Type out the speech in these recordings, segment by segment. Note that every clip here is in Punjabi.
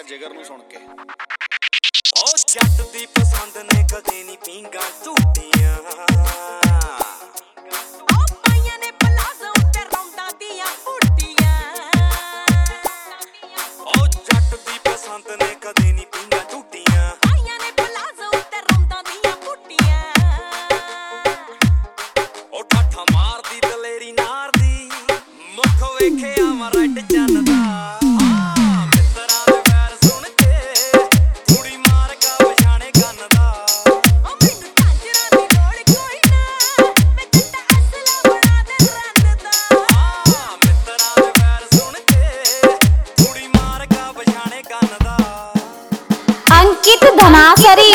ਜਿਗਰ ਨੂੰ ਸੁਣ ਕੇ। ਉਹ ਜੱਟ ਦੀ ਪਸੰਦ ਨੇ ਕਦੇ ਨਹੀਂ ਪੀਂਗਾ ਝੂਟੀਆਂ, ਉਹ ਪਾਈਆਂ ਨੇ ਪਲਾਜ਼ੋ ਉੱਤੇ ਰੌਂਦਾਂ ਦੀਆਂ ਬੂਟੀਆਂ। ਉਹ ਜੱਟ ਦੀ ਪਸੰਦ ਨੇ ਕਦੇ ਨਹੀਂ ਪੀਂਗਾ ਝੂਟੀਆਂ, ਪਾਈਆਂ ਨੇ ਪਲਾਜ਼ੋ ਉੱਤੇ ਰੌਂਦਾਂ ਦੀਆਂ ਬੂਟੀਆਂ। ਉਹ ਠਾਠਾ ਮਾਰਦੀ ਦਲੇਰੀ ਨਾਰ ਦੀ, ਮੁੱਖ ਵੇਖਿਆ ਵਾ ਰੈਡ ਚੰਨ ਦਾ। अंकित धनासरी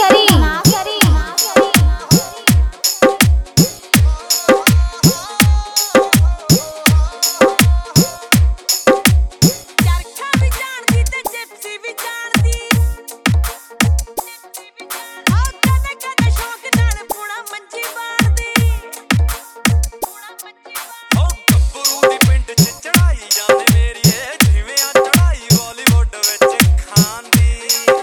ਚਰਖਾ ਵੀ ਜਾਣਦੀ ਤੇ ਜਿਪਸੀ ਵੀ ਜਾਣਦੀ। ਉਹ ਕਦੇ ਕਦੇ ਸ਼ੌਕ ਨਾਲ ਪੂਣਾ ਮੰਜੀ ਬਾਣਦੀ। ਉਹ ਗੱਭਰੂ ਦੀ ਪਿੰਡ 'ਚ ਚੜਾਈ ਜਾਂਦੇ ਮੇਰੀਏ, ਜਿਵੇਂ ਆ ਚੜਾਈ ਬਾਲੀਵੁੱਡ ਵਿੱਚ ਖਾਨ ਦੀ।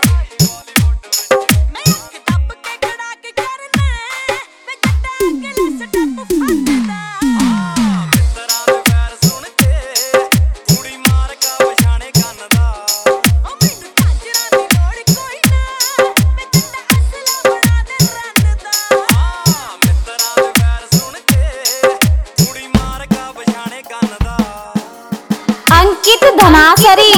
ਮੈਂ ਅੱਖ ਦੱਬ ਕੇ ਖੜਾ ਕੇ ਕਰਨਾ ਵੇ ਜੱਟਾ ਅਗਲੇ ਸਟੈਪ ਫੜਦਾ। ਮਿੱਤਰਾਂ ਦੇ ਵੈਰ ਸੁਣ ਕੇ ਕੁੜੀ ਮਾਰ ਕਾ ਪਛਾਣੇ ਕੰਨ ਦਾ। ਉਹ ਮੈਨੂੰ ਝਾਂਜਰਾਂ ਦੀ ਲੋੜ ਕੋਈ ਨਾ ਵੇ ਜੱਟਾ ਅਸਲਾ ਬਣਾ ਦੇ ਰੰਨ ਦਾ। ਮਿੱਤਰਾਂ ਦੇ ਵੈਰ ਸੁਣ ਕੇ ਕੁੜੀ ਮਾਰ ਕਾ ਪਛਾਣੇ ਕੰਨ ਦਾ। अंकित धनासरी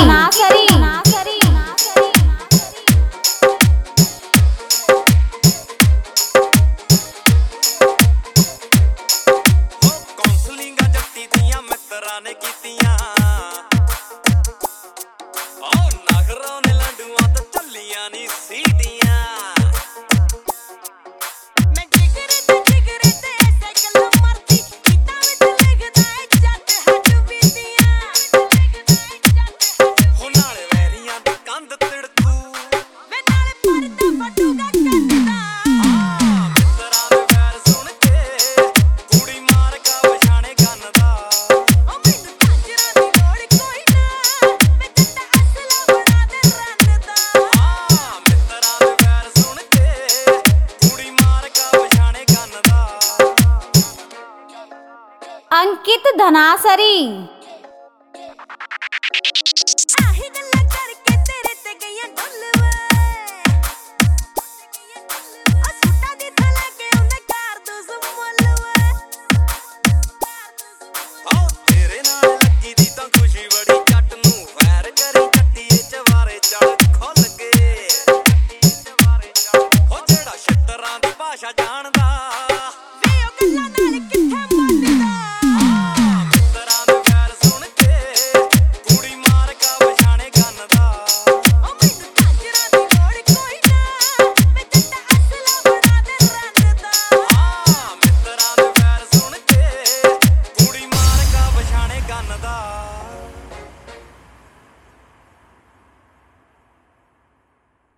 ਉਹ ਕੌਂਸਲਿੰਗਾਂ ਜੱਟੀ ਦੀਆਂ ਮਿੱਤਰਾਂ ਨੇ ਕੀਤੀਆਂ। ਉਹ ਨਗਰਾਂ ਨੇ ਲੰਡੂਆਂ ਤੇ ਚੱਲੀਆਂ ਨੀ ਸੀਟੀਆਂ। ਮੈਂ ਜਿਗਰੇ ਤੇ ਸਾਈਕਲ ਮਰਦੀ ਗੀਤਾਂ ਵਿੱਚ ਲਿਖਦਾ ਏ ਜੱਟ ਹੱਡ ਬੀਤੀਆਂ। ਹੋ ਨਾਲੇ ਵੈਰੀਆਂ ਦੀ ਕੰਧ ਤਿੜਕੂ, ਵੇ ਨਾਲੇ ਪਰਦਾ ਫਟੂਗਾ ਕੰਨ ਦਾ। ਮਿੱਤਰਾਂ ਦੇ ਵੈਰ ਸੁਣ ਕੇ ਕੁੜੀ ਮਾਰ ਕਾ ਪਛਾਣੇ ਕੰਨ ਦਾ। ਉਹ ਮੈਨੂੰ ਝਾਂਜਰਾਂ ਦੀ ਲੋੜ ਕੋਈ ਨਾ ਵੇ ਜੱਟਾ ਅਸਲਾ ਬਣਾ ਦੇ ਰੰਨ ਦਾ। ਮਿੱਤਰਾਂ ਦੇ ਵੈਰ ਸੁਣ ਕੇ ਕੁੜੀ ਮਾਰ ਕਾ ਪਛਾਣੇ ਕੰਨ ਦਾ। अंकित धनासरी।